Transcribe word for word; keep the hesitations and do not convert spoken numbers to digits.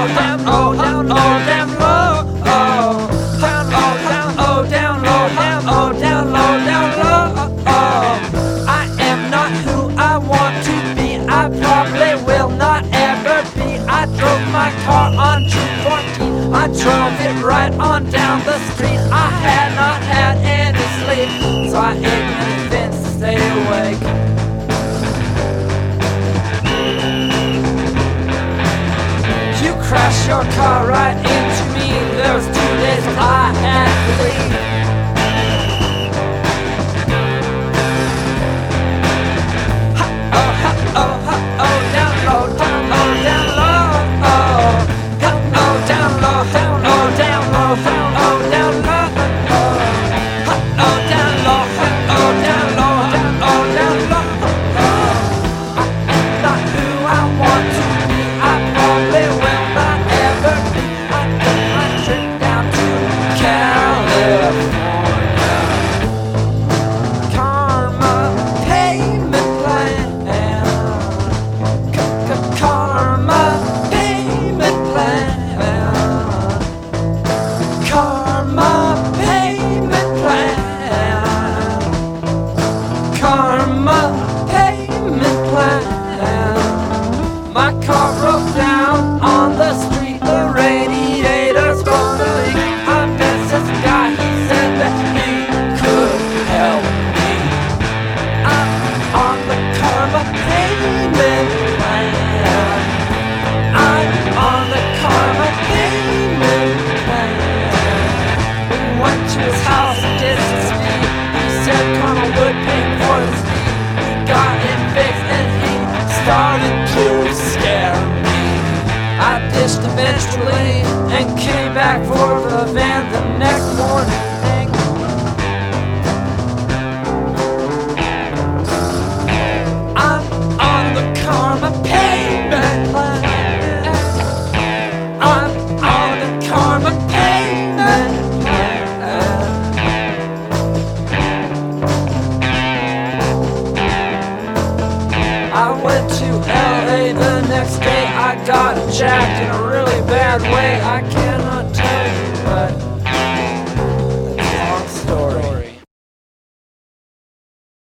down, oh, down, oh, down low, oh, down, oh, down, oh, down low, down, oh, down low, down low, oh. I am not who I want to be. I probably will not ever be. I drove my car on June fourteenth. I drove it right on down the street. I had not had any sleep, so I ate many things to stay awake. You crashed your car right into me. There was two days when I had to leave. My car broke down on the street, the radiator's gonna leak. I met this guy, he said that he could help me. I'm on the karma payment plan. I'm on the karma payment plan. We went to his house and did some speed. He said karma would pay for the speed. He got it fixed and he started to scare me. I dished eventually and came back for the van the next morning. I'm on the karma payment plan. I'm on the karma payment plan. I went to L A the next day. I got jacked in a really bad way. I cannot